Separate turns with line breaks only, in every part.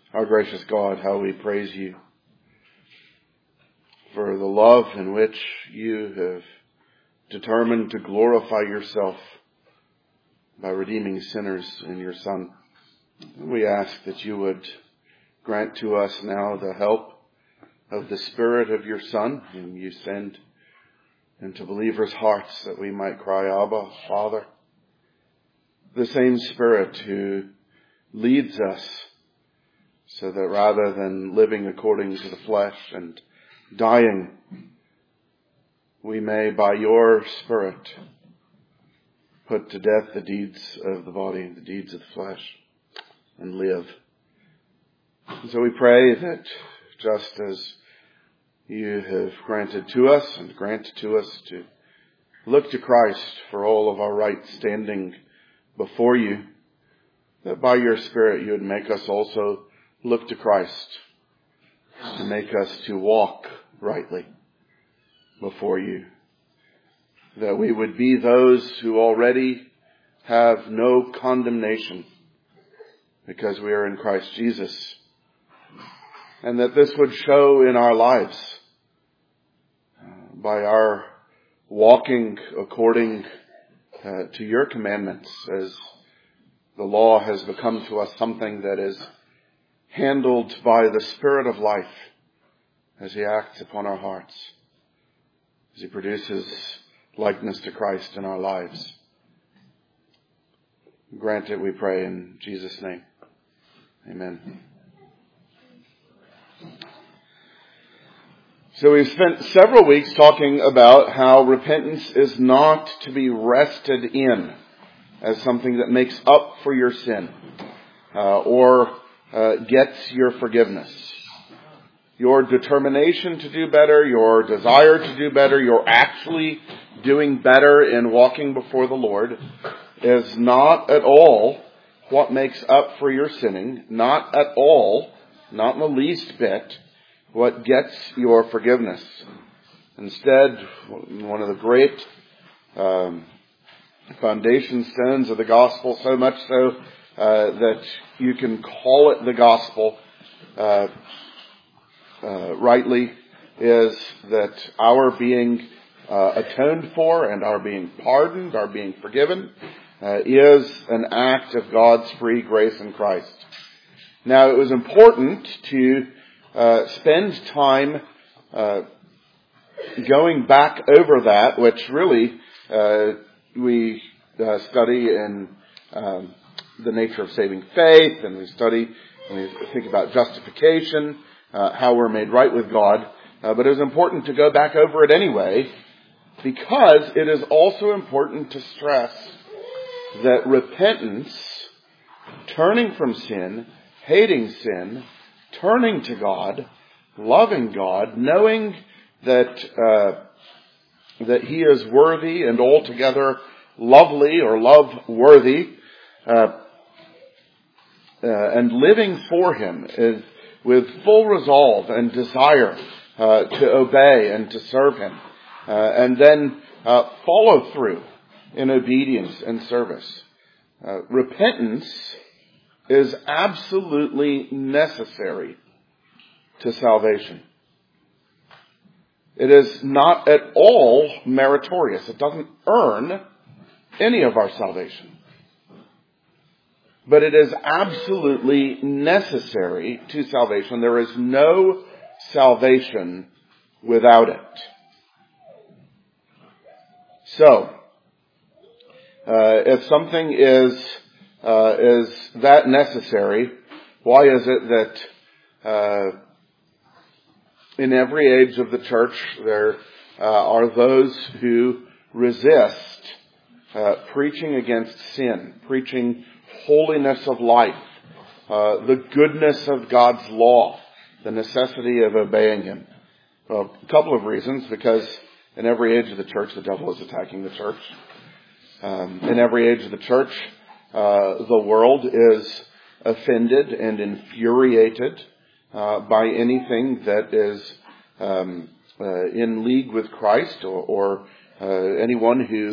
Our gracious God, how we praise you for the love in which you have determined to glorify yourself by redeeming sinners in your Son. We ask that you would grant to us now the help of the Spirit of your Son, whom you send into believers' hearts, that we might cry, Abba, Father. The same Spirit who leads us so that rather than living according to the flesh and dying, we may, by your Spirit, put to death the deeds of the body and the deeds of the flesh and live. And so we pray that just as you have granted to us and granted to us to look to Christ for all of our right standing before you, that by your Spirit you would make us also look to Christ, to make us to walk rightly before you. That we would be those who already have no condemnation because we are in Christ Jesus. And that this would show in our lives by our walking according to your commandments, as the law has become to us something that is handled by the Spirit of life as he acts upon our hearts, as he produces likeness to Christ in our lives. Grant it, we pray, in Jesus' name. Amen. So we've spent several weeks talking about how repentance is not to be rested in as something that makes up for your sin or gets your forgiveness. Your determination to do better, your desire to do better, your actually doing better in walking before the Lord is not at all what makes up for your sinning, not at all, not in the least bit, what gets your forgiveness. Instead, one of the great foundation stones of the gospel, so much so that you can call it the gospel rightly, is that our being atoned for and our being pardoned, our being forgiven, is an act of God's free grace in Christ. Now, it was important to spend time going back over that, which really we study in the nature of saving faith, and we think about justification, how we're made right with God. But it was important to go back over it anyway, because it is also important to stress that repentance, turning from sin, hating sin, turning to God, loving God, knowing that he is worthy and altogether lovely or love-worthy, and living for him is with full resolve and desire to obey and to serve him, and then follow through in obedience and service. Repentance is absolutely necessary to salvation. It is not at all meritorious. It doesn't earn any of our salvation. But it is absolutely necessary to salvation. There is no salvation without it. So, if something is that necessary, why is it that in every age of the church there are those who resist preaching against sin, preaching holiness of life, the goodness of God's law, the necessity of obeying him? Well, a couple of reasons. Because in every age of the church, the devil is attacking the church. In every age of the church, the world is offended and infuriated by anything that is in league with Christ, or anyone who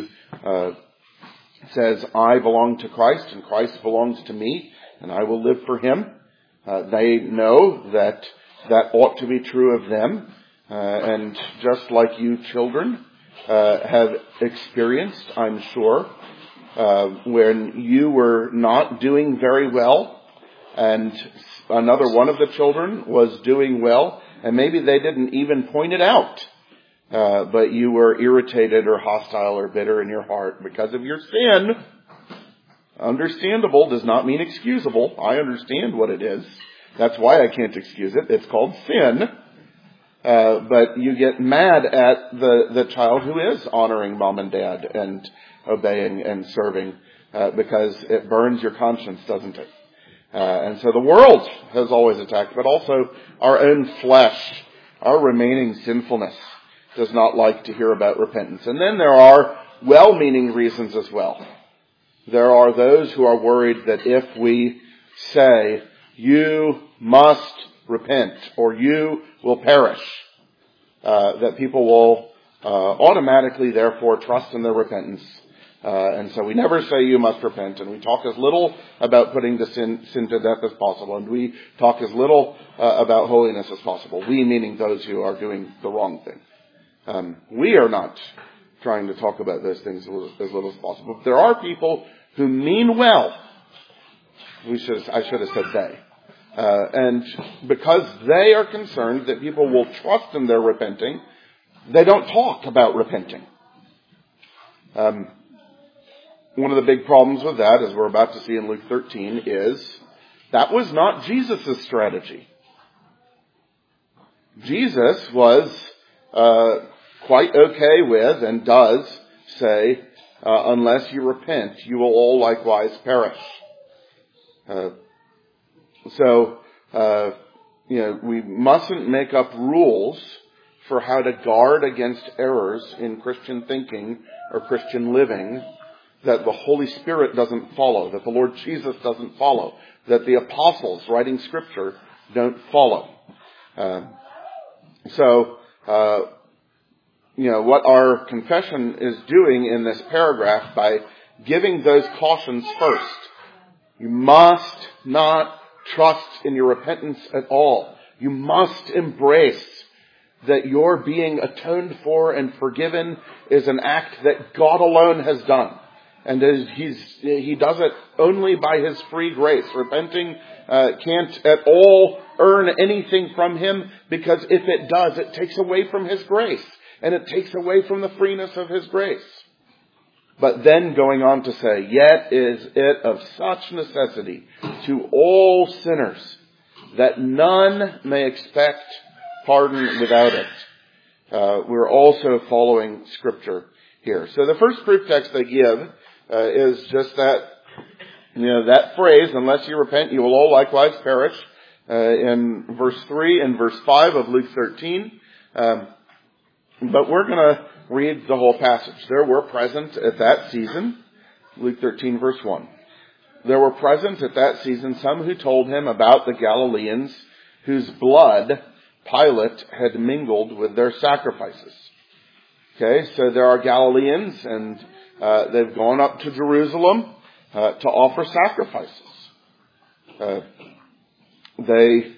says, I belong to Christ and Christ belongs to me and I will live for him. They know that ought to be true of them. And just like you children have experienced, I'm sure, when you were not doing very well and another one of the children was doing well, and maybe they didn't even point it out, but you were irritated or hostile or bitter in your heart because of your sin. Understandable does not mean excusable. I understand what it is. That's why I can't excuse it. It's called sin. But you get mad at the child who is honoring mom and dad and obeying and serving because it burns your conscience, doesn't it? And so the world has always attacked, but also our own flesh, our remaining sinfulness does not like to hear about repentance. And then there are well-meaning reasons as well. There are those who are worried that if we say, you must repent or you will perish, that people will automatically therefore trust in their repentance. And so we never say you must repent, and we talk as little about putting the sin to death as possible, and we talk as little about holiness as possible. We meaning those who are doing the wrong thing. We are not trying to talk about those things as little as possible. But there are people who mean well. I should have said they. And because they are concerned that people will trust in their repenting, they don't talk about repenting. One of the big problems with that, as we're about to see in Luke 13, is that was not Jesus' strategy. Jesus was quite okay with and does say, unless you repent, you will all likewise perish. We mustn't make up rules for how to guard against errors in Christian thinking or Christian living that the Holy Spirit doesn't follow, that the Lord Jesus doesn't follow, that the apostles writing Scripture don't follow. What our confession is doing in this paragraph by giving those cautions first. You must not trust in your repentance at all. You must embrace that your being atoned for and forgiven is an act that God alone has done. And He does it only by His free grace. Repenting can't at all earn anything from Him, because if it does, it takes away from His grace. And it takes away from the freeness of His grace. But then going on to say, yet is it of such necessity to all sinners that none may expect pardon without it. We're also following Scripture here. So the first proof text they give is just that phrase, unless you repent, you will all likewise perish, in verse 3 and verse 5 of Luke 13. But we're going to read the whole passage. There were present at that season, Luke 13 verse 1. There were present at that season some who told him about the Galileans whose blood Pilate had mingled with their sacrifices. Okay, so there are Galileans, and they've gone up to Jerusalem to offer sacrifices. They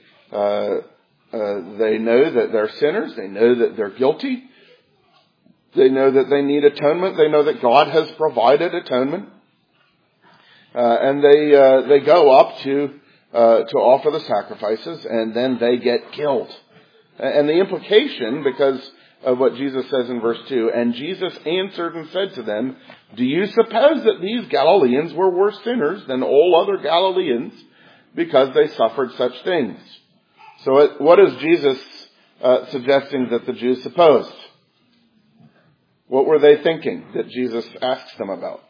know that they're sinners. They know that they're guilty. They know that they need atonement. They know that God has provided atonement. And they go up to offer the sacrifices, and then they get killed. And the implication, because of what Jesus says in verse 2, and Jesus answered and said to them, do you suppose that these Galileans were worse sinners than all other Galileans because they suffered such things? So what is Jesus suggesting that the Jews supposed? What were they thinking that Jesus asks them about?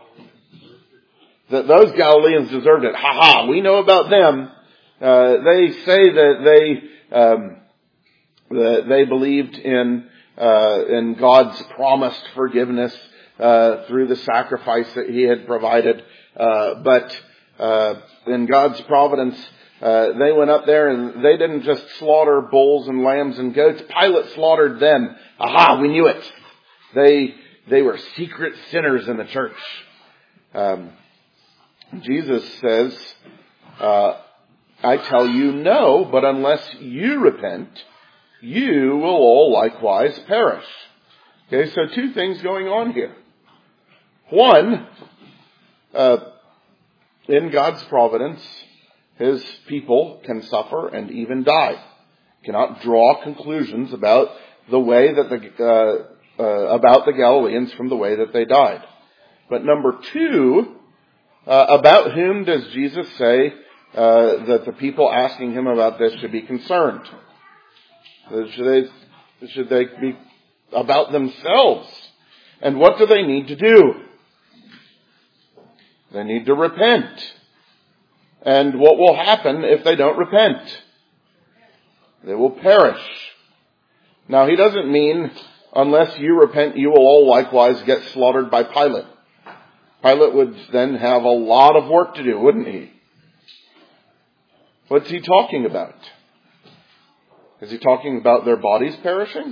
That those Galileans deserved it. We know about them. They say that they believed in God's promised forgiveness through the sacrifice that He had provided. But in God's providence, they went up there and they didn't just slaughter bulls and lambs and goats. Pilate slaughtered them. We knew it. They were secret sinners in the church. Jesus says, I tell you no, but unless you repent, you will all likewise perish. Okay, so two things going on here. One, in God's providence, His people can suffer and even die. Cannot draw conclusions about the way that about the Galileans from the way that they died. But number two, about whom does Jesus say that the people asking Him about this should be concerned? Should they be about themselves? And what do they need to do? They need to repent. And what will happen if they don't repent? They will perish. Now, He doesn't mean, unless you repent, you will all likewise get slaughtered by Pilate. Pilate would then have a lot of work to do, wouldn't he? What's He talking about? Is He talking about their bodies perishing?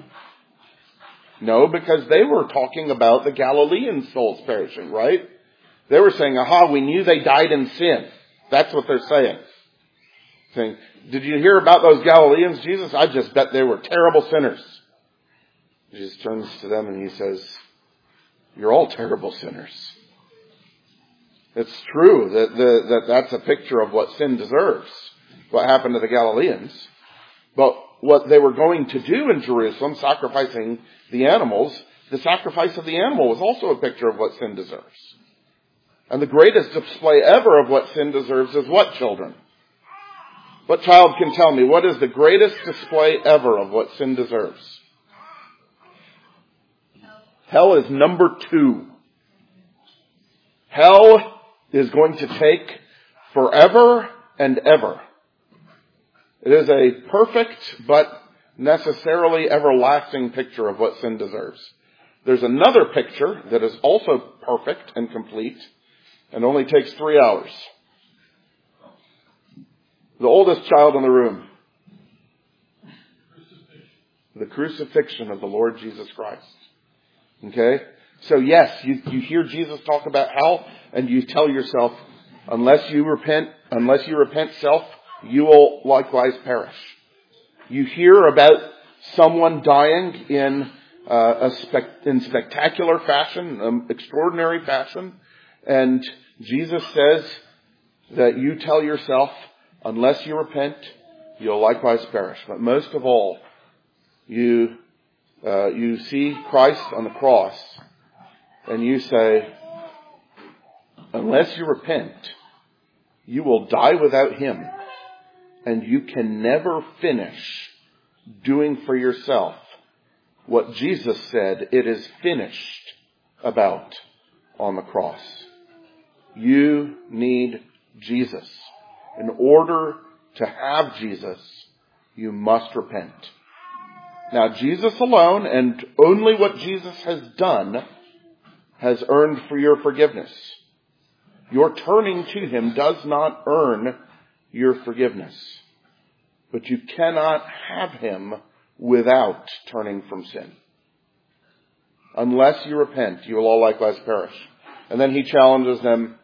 No, because they were talking about the Galilean souls perishing, right? They were saying, aha, we knew they died in sin. That's what they're saying. Saying, did you hear about those Galileans, Jesus? I just bet they were terrible sinners. Jesus turns to them and He says, you're all terrible sinners. It's true that that's a picture of what sin deserves, what happened to the Galileans. But what they were going to do in Jerusalem, sacrificing the animals, the sacrifice of the animal was also a picture of what sin deserves. And the greatest display ever of what sin deserves is what, children? What child can tell me what is the greatest display ever of what sin deserves? Hell is number 2. Hell is going to take forever and ever. It is a perfect but necessarily everlasting picture of what sin deserves. There's another picture that is also perfect and complete and only takes 3 hours. The oldest child in the room. The crucifixion of the Lord Jesus Christ. Okay? So yes, you hear Jesus talk about hell and you tell yourself, unless you repent self, you will likewise perish. You hear about someone dying in spectacular fashion, extraordinary fashion, and Jesus says that you tell yourself, unless you repent, you'll likewise perish. But most of all, you see Christ on the cross, and you say, unless you repent, you will die without Him, and you can never finish doing for yourself what Jesus said it is finished about on the cross. You need Jesus. In order to have Jesus, you must repent. Now, Jesus alone, and only what Jesus has done, has earned for your forgiveness. Your turning to Him does not earn your forgiveness. But you cannot have Him without turning from sin. Unless you repent, you will all likewise perish. And then He challenges them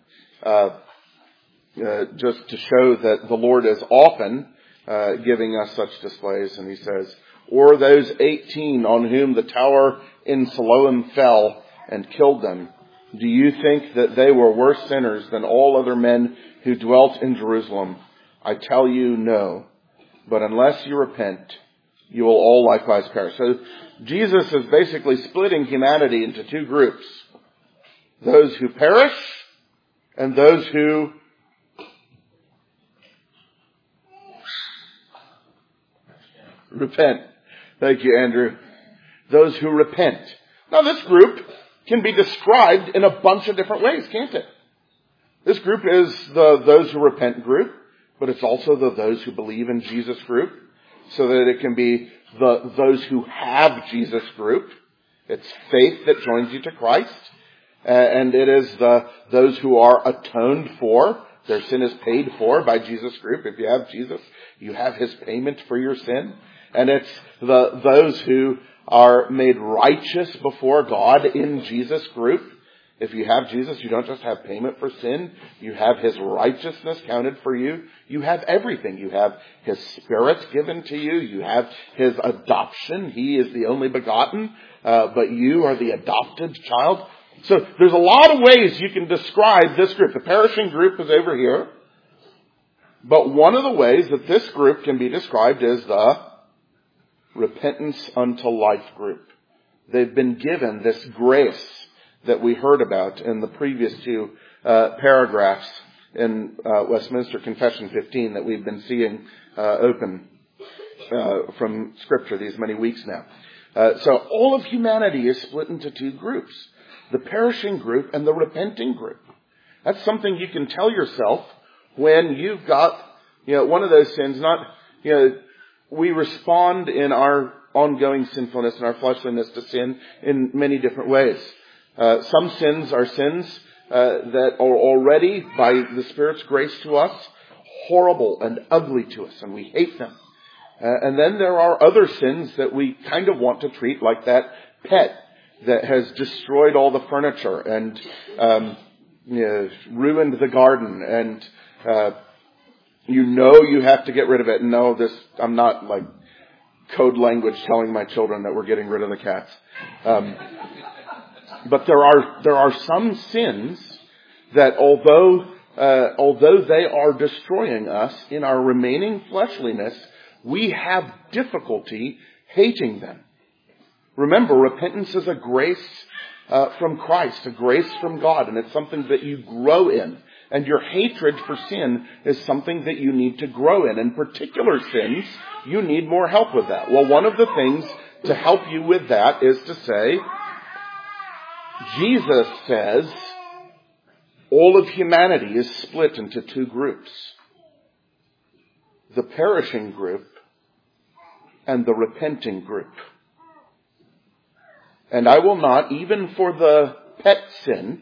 just to show that the Lord is often giving us such displays. And He says, or those 18 on whom the tower in Siloam fell and killed them, do you think that they were worse sinners than all other men who dwelt in Jerusalem? I tell you, no. But unless you repent, you will all likewise perish. So Jesus is basically splitting humanity into 2 groups. Those who perish and those who repent. Thank you, Andrew. Those who repent. Now, this group can be described in a bunch of different ways, can't it? This group is the those who repent group, but it's also the those who believe in Jesus group, so that it can be the those who have Jesus group. It's faith that joins you to Christ, and it is those who are atoned for. Their sin is paid for by Jesus group. If you have Jesus, you have His payment for your sin. And it's those who are made righteous before God in Jesus group. If you have Jesus, you don't just have payment for sin. You have His righteousness counted for you. You have everything. You have His Spirit given to you. You have His adoption. He is the only begotten, but you are the adopted child. So there's a lot of ways you can describe this group. The perishing group is over here. But one of the ways that this group can be described is the repentance unto life group. They've been given this grace that we heard about in the previous two paragraphs in Westminster Confession 15 that we've been seeing open from Scripture these many weeks now. So all of humanity is split into two groups. The perishing group and the repenting group. That's something you can tell yourself when you've got, one of those sins, we respond in our ongoing sinfulness and our fleshliness to sin in many different ways. Some sins are sins that are already, by the Spirit's grace to us, horrible and ugly to us, and we hate them. And then there are other sins that we kind of want to treat like that pet that has destroyed all the furniture and ruined the garden, and you have to get rid of it. No, I'm not like code language telling my children that we're getting rid of the cats. But there are some sins that although they are destroying us in our remaining fleshliness, we have difficulty hating them. Remember, repentance is a grace from Christ, a grace from God, and it's something that you grow in. And your hatred for sin is something that you need to grow in. In particular sins, you need more help with that. Well, one of the things to help you with that is to say, Jesus says all of humanity is split into two groups. The perishing group and the repenting group. And I will not, even for the pet sin,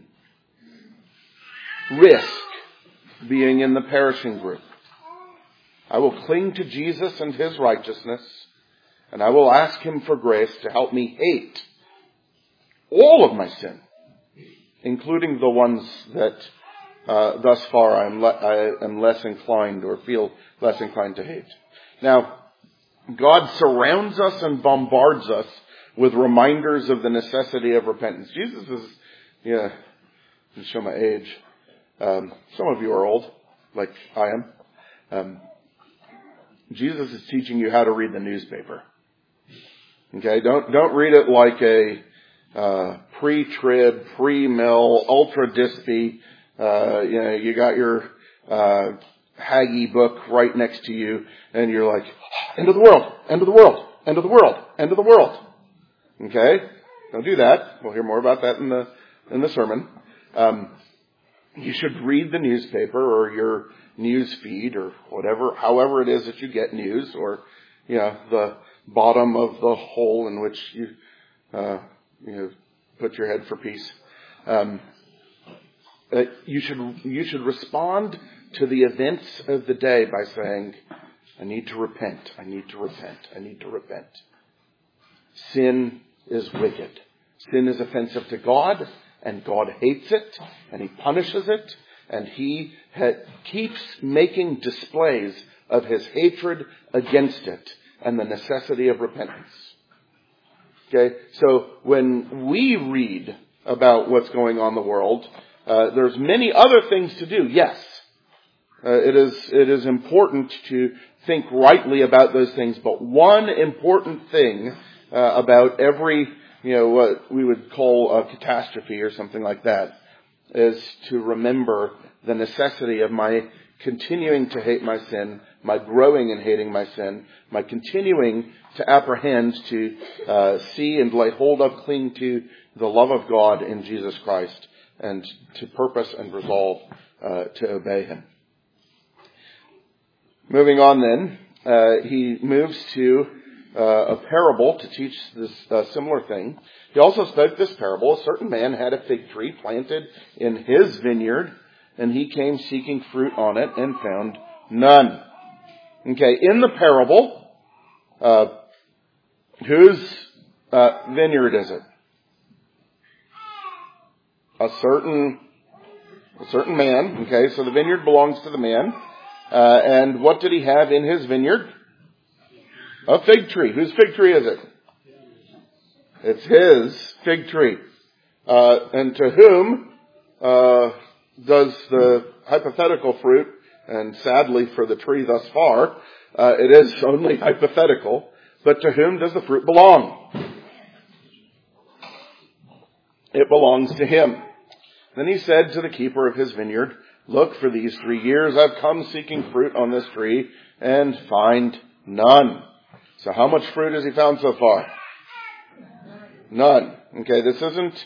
risk being in the perishing group. I will cling to Jesus and His righteousness, and I will ask Him for grace to help me hate all of my sin, including the ones that thus far I am less inclined or feel less inclined to hate. Now, God surrounds us and bombards us with reminders of the necessity of repentance. Jesus is, to show my age, some of you are old, like I am. Jesus is teaching you how to read the newspaper. Okay, don't read it like a pre-trib, pre-mill, ultra-dispy. You got your Hagee book right next to you, and you're like, end of the world, end of the world, end of the world, end of the world. Okay, don't do that. We'll hear more about that in the sermon. You should read the newspaper or your news feed or whatever, however it is that you get news, or the bottom of the hole in which you put your head for peace. You should respond to the events of the day by saying, I need to repent, I need to repent, I need to repent. Sin is wicked. Sin is offensive to God, and God hates it, and He punishes it, and He keeps making displays of His hatred against it and the necessity of repentance. Okay, so when we read about what's going on in the world, there's many other things to do. Yes, it is important to think rightly about those things, but one important thing about every, what we would call a catastrophe or something like that, is to remember the necessity of my continuing to hate my sin, my growing in hating my sin, my continuing to apprehend, to see and lay hold of, cling to the love of God in Jesus Christ, and to purpose and resolve to obey Him. Moving on then, he moves to a parable to teach this similar thing. He also spoke this parable. A certain man had a fig tree planted in his vineyard, and he came seeking fruit on it and found none. Okay, in the parable, whose vineyard is it? a certain man. Okay, so the vineyard belongs to the man. And what did he have in his vineyard? A fig tree. Whose fig tree is it? It's his fig tree. And to whom does the hypothetical fruit, and sadly for the tree thus far, it is only hypothetical, but to whom does the fruit belong? It belongs to him. Then he said to the keeper of his vineyard, "Look, for these 3 years I've come seeking fruit on this tree and find none." So how much fruit has he found so far? None. Okay, this isn't,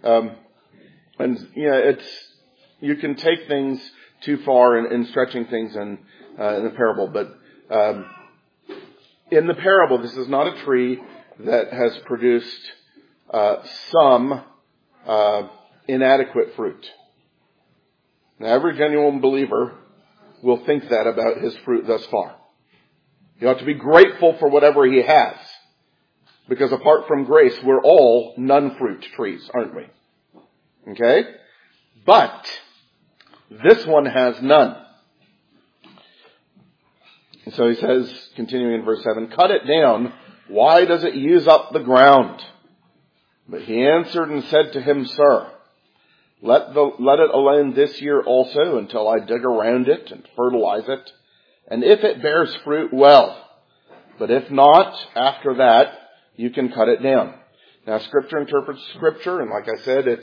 you can take things too far in stretching things in the parable, but in the parable, this is not a tree that has produced some inadequate fruit. Now, every genuine believer will think that about his fruit thus far. He ought to be grateful for whatever he has. Because apart from grace, we're all non-fruit trees, aren't we? Okay? But this one has none. And so he says, continuing in verse 7, "Cut it down. Why does it use up the ground?" But he answered and said to him, "Sir, let it alone this year also until I dig around it and fertilize it. And if it bears fruit, well. But if not, after that, you can cut it down." Now, Scripture interprets Scripture, and like I said,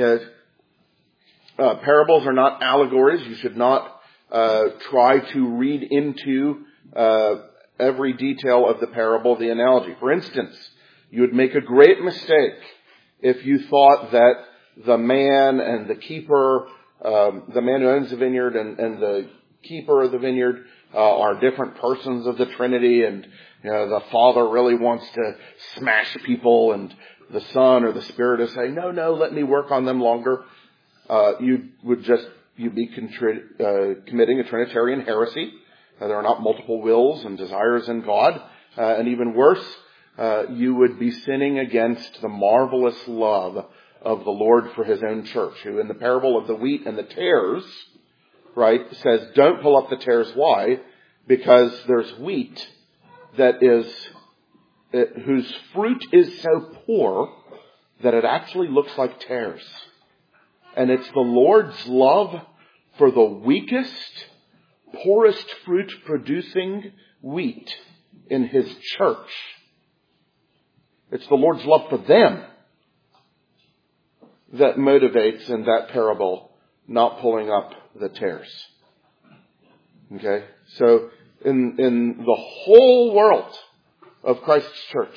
parables are not allegories. You should not try to read into every detail of the parable, the analogy. For instance, you would make a great mistake if you thought that the man and the keeper, the man who owns the vineyard and the keeper of the vineyard are different persons of the Trinity, and the Father really wants to smash people, and the Son or the Spirit is saying, no, let me work on them longer. You'd be committing a Trinitarian heresy. There are not multiple wills and desires in God. And even worse, you would be sinning against the marvelous love of the Lord for his own church, who in the parable of the wheat and the tares, right, says, don't pull up the tares. Why? Because there's wheat whose fruit is so poor that it actually looks like tares. And it's the Lord's love for the weakest, poorest fruit producing wheat in his church. It's the Lord's love for them that motivates in that parable not pulling up the tares. Okay? So in the whole world of Christ's church,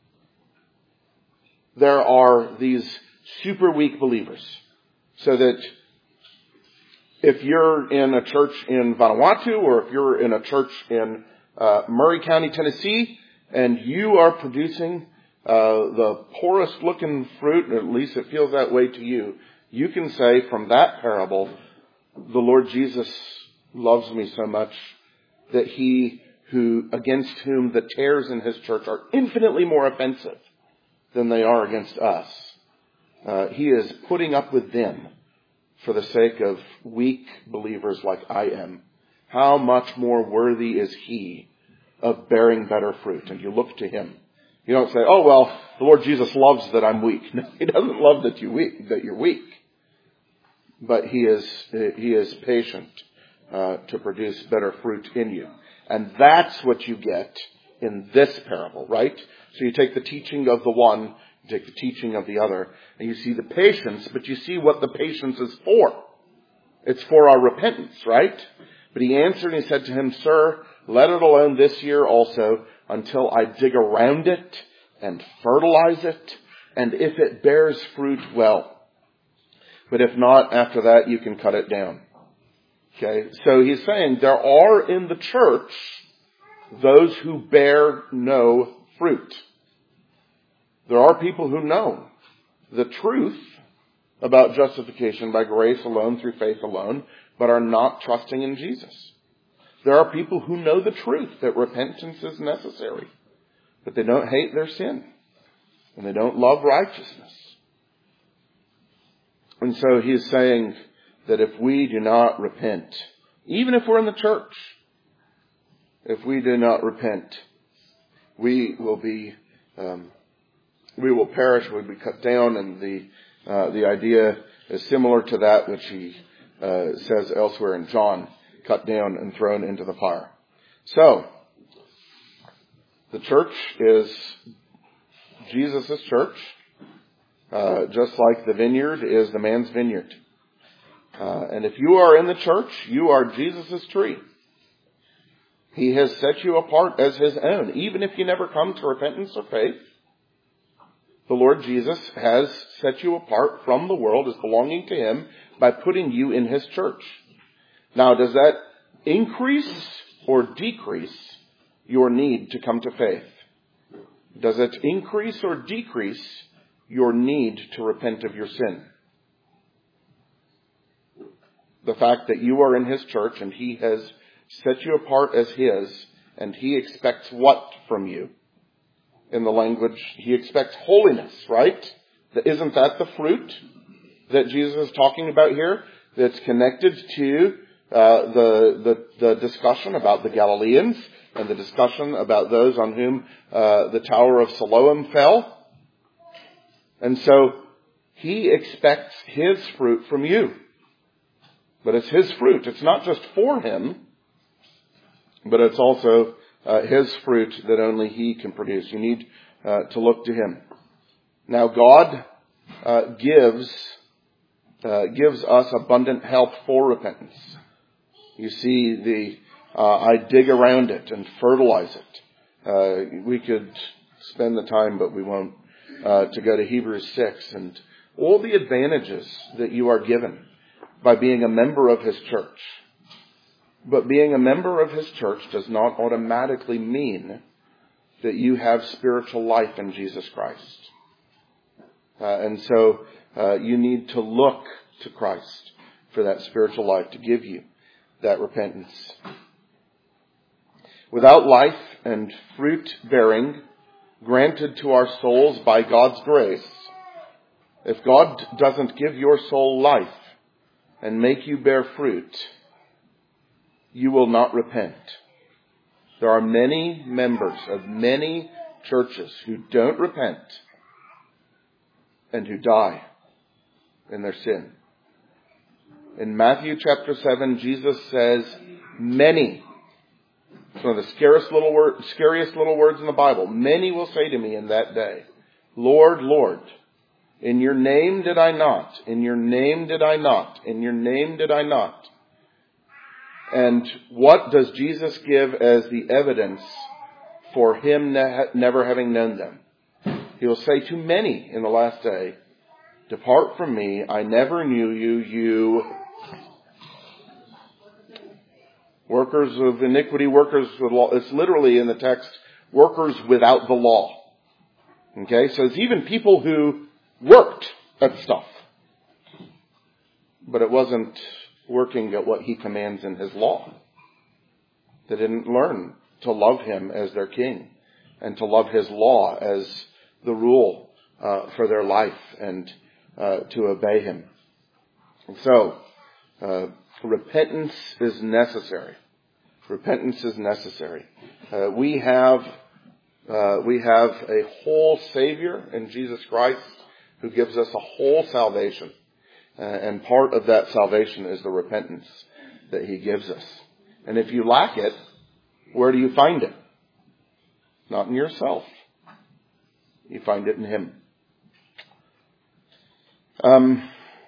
there are these super weak believers. So that if you're in a church in Vanuatu, or if you're in a church in Murray County, Tennessee, and you are producing the poorest looking fruit, or at least it feels that way to you, you can say from that parable, the Lord Jesus loves me so much that he against whom the tares in his church are infinitely more offensive than they are against us. He is putting up with them for the sake of weak believers like I am. How much more worthy is he of bearing better fruit? And you look to him. You don't say, oh, well, the Lord Jesus loves that I'm weak. No, he doesn't love that you're weak. But he is patient to produce better fruit in you. And that's what you get in this parable, right? So you take the teaching of the one, you take the teaching of the other, and you see the patience, but you see what the patience is for. It's for our repentance, right? But he answered and he said to him, "Sir, let it alone this year also until I dig around it and fertilize it, and if it bears fruit, well. But if not, after that you can cut it down." Okay, so he's saying there are in the church those who bear no fruit. There are people who know the truth about justification by grace alone, through faith alone, but are not trusting in Jesus. There are people who know the truth that repentance is necessary, but they don't hate their sin, and they don't love righteousness. And so he's saying that if we do not repent, even if we're in the church, if we do not repent, we will perish, we'll be cut down, and the idea is similar to that which he says elsewhere in John, cut down and thrown into the fire. So, the church is Jesus' church, just like the vineyard is the man's vineyard. And if you are in the church, you are Jesus' tree. He has set you apart as his own. Even if you never come to repentance or faith, the Lord Jesus has set you apart from the world as belonging to him by putting you in his church. Now, does that increase or decrease your need to come to faith? Does it increase or decrease your need to repent of your sin? The fact that you are in his church and he has set you apart as his, and he expects what from you? In the language, he expects holiness, right? Isn't that the fruit that Jesus is talking about here? That's connected to the discussion about the Galileans and the discussion about those on whom the Tower of Siloam fell. And so he expects his fruit from you. But it's his fruit. It's not just for him, but it's also his fruit that only he can produce. You need to look to him. Now, God gives us abundant help for repentance. You see, I dig around it and fertilize it. We could spend the time, but we won't, to go to Hebrews 6 and all the advantages that you are given by being a member of his church. But being a member of his church does not automatically mean that you have spiritual life in Jesus Christ. And so you need to look to Christ for that spiritual life to give you that repentance. Without life and fruit bearing granted to our souls by God's grace, if God doesn't give your soul life and make you bear fruit, you will not repent. There are many members of many churches who don't repent and who die in their sin. In Matthew chapter 7, Jesus says, many, it's one of the scariest little words in the Bible, many will say to me in that day, Lord, Lord, in your name did I not, in your name did I not, in your name did I not. And what does Jesus give as the evidence for him never having known them? He will say to many in the last day, depart from me, I never knew you, you workers of iniquity, workers with law. It's literally in the text, workers without the law. Okay, so it's even people who worked at stuff. But it wasn't working at what he commands in his law. They didn't learn to love him as their king and to love his law as the rule for their life and to obey him. And so, repentance is necessary. Repentance is necessary. We have a whole Savior in Jesus Christ who gives us a whole salvation. And part of that salvation is the repentance that he gives us. And if you lack it, where do you find it? Not in yourself. You find it in him. I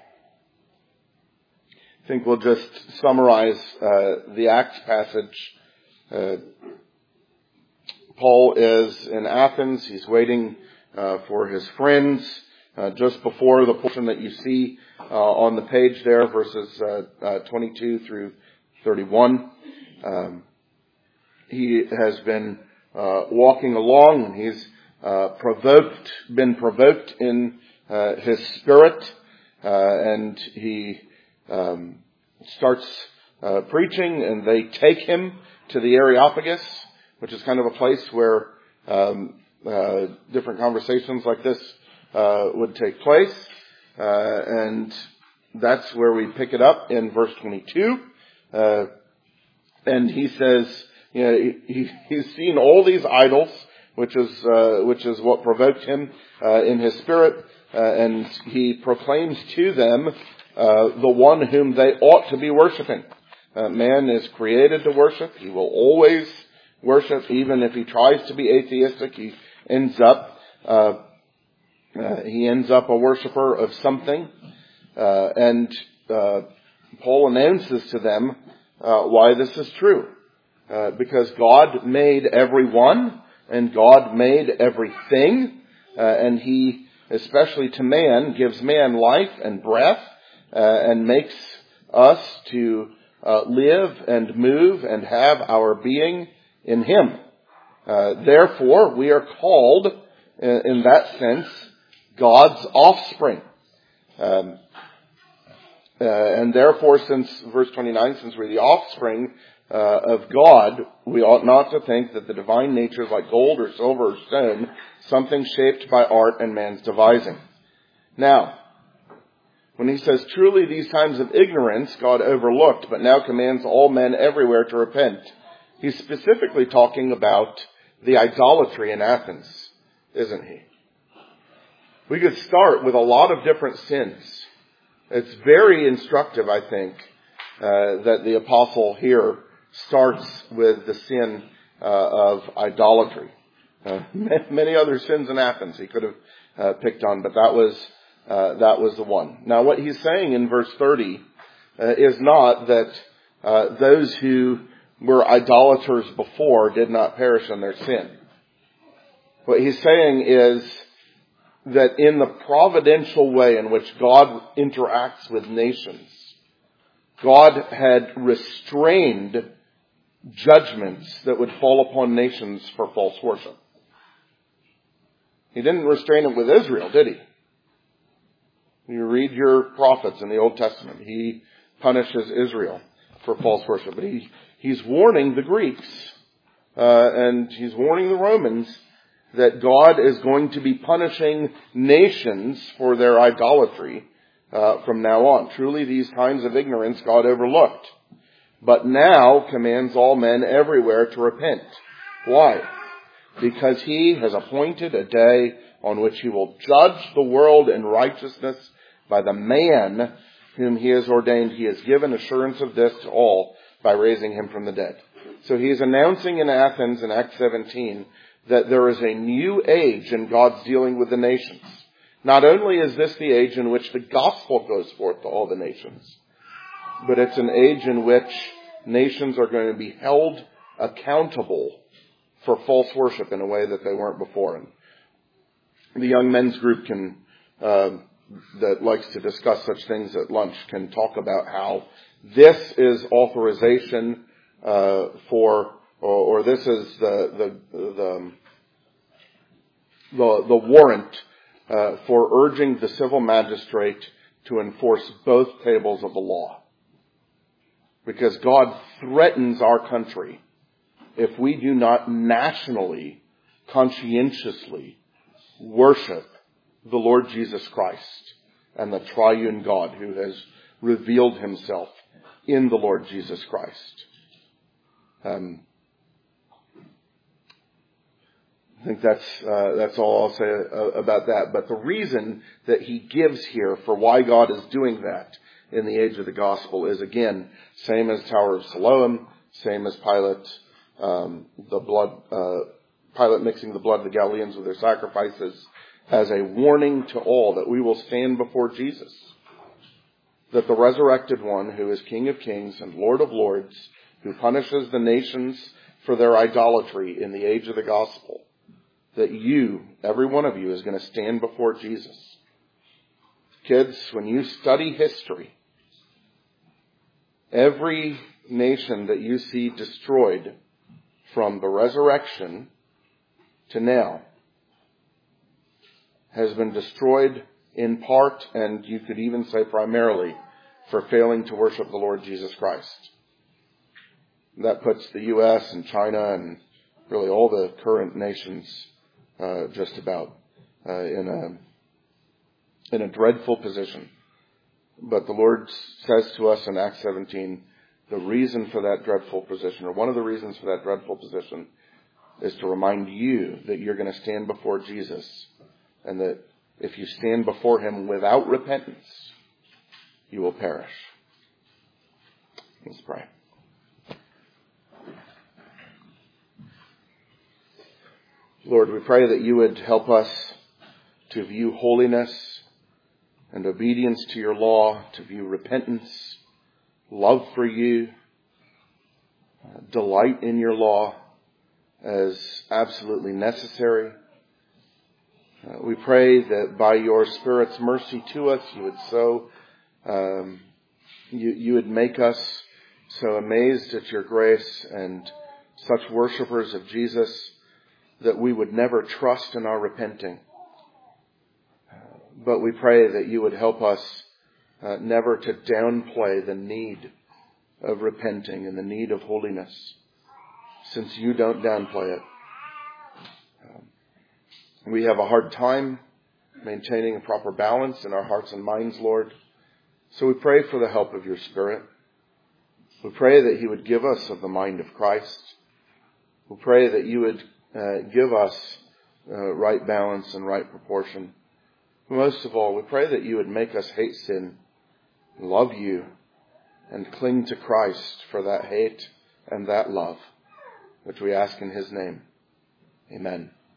think we'll just summarize the Acts passage. Paul is in Athens. He's waiting for his friends. Just before the portion that you see on the page there, verses 22 through 31. He has been walking along, and he's been provoked in his spirit, and he starts preaching, and they take him to the Areopagus, which is kind of a place where different conversations like this would take place. And that's where we pick it up in verse 22. And he says, he's seen all these idols, which is what provoked him in his spirit, and he proclaims to them the one whom they ought to be worshiping. Man is created to worship. He will always worship, even if he tries to be atheistic. He ends up a worshiper of something, and Paul announces to them why this is true. Because God made everyone, and God made everything, and He, especially to man, gives man life and breath, and makes us to live and move and have our being in Him. Therefore, we are called, in that sense, God's offspring. And therefore, since verse 29, since we're the offspring of God, we ought not to think that the divine nature is like gold or silver or stone, something shaped by art and man's devising. Now, when he says, truly these times of ignorance God overlooked, but now commands all men everywhere to repent, he's specifically talking about the idolatry in Athens, isn't he? We could start with a lot of different sins. It's very instructive, I think, that the apostle here starts with the sin of idolatry. Many other sins in Athens he could have picked on, but that was the one. Now, what he's saying in verse 30 is not that those who were idolaters before did not perish in their sin. What he's saying is that in the providential way in which God interacts with nations, God had restrained judgments that would fall upon nations for false worship. He didn't restrain it with Israel, did he? You read your prophets in the Old Testament. He punishes Israel for false worship. But he's warning the Greeks, and he's warning the Romans that God is going to be punishing nations for their idolatry from now on. Truly, these times of ignorance God overlooked, but now commands all men everywhere to repent. Why? Because He has appointed a day on which He will judge the world in righteousness by the man whom He has ordained. He has given assurance of this to all by raising Him from the dead. So He is announcing in Athens in Acts 17 that there is a new age in God's dealing with the nations. Not only is this the age in which the gospel goes forth to all the nations, but it's an age in which nations are going to be held accountable for false worship in a way that they weren't before. And the young men's group that likes to discuss such things at lunch can talk about how this is authorization or this is the warrant for urging the civil magistrate to enforce both tables of the law. Because God threatens our country if we do not nationally, conscientiously worship the Lord Jesus Christ and the triune God who has revealed Himself in the Lord Jesus Christ. I think that's all I'll say about that. But the reason that he gives here for why God is doing that in the age of the gospel is, again, same as Tower of Siloam, same as Pilate, Pilate mixing the blood of the Galileans with their sacrifices, as a warning to all that we will stand before Jesus. That the resurrected one, who is King of Kings and Lord of Lords, who punishes the nations for their idolatry in the age of the gospel, that you, every one of you, is going to stand before Jesus. Kids, when you study history, every nation that you see destroyed from the resurrection to now has been destroyed in part, and you could even say primarily, for failing to worship the Lord Jesus Christ. That puts the U.S. and China and really all the current nations just about in a dreadful position. But the Lord says to us in Acts 17, the reason for that dreadful position, or one of the reasons for that dreadful position, is to remind you that you're going to stand before Jesus, and that if you stand before him without repentance, you will perish. Let's pray. Lord, we pray that you would help us to view holiness and obedience to your law, to view repentance, love for you, delight in your law as absolutely necessary. We pray that by your Spirit's mercy to us, you would make us so amazed at your grace and such worshipers of Jesus that we would never trust in our repenting. But we pray that you would help us never to downplay the need of repenting and the need of holiness, since you don't downplay it. We have a hard time maintaining a proper balance in our hearts and minds, Lord. So we pray for the help of your Spirit. We pray that he would give us of the mind of Christ. We pray that you would give us right balance and right proportion. Most of all, we pray that you would make us hate sin, love you, and cling to Christ for that hate and that love, which we ask in his name. Amen.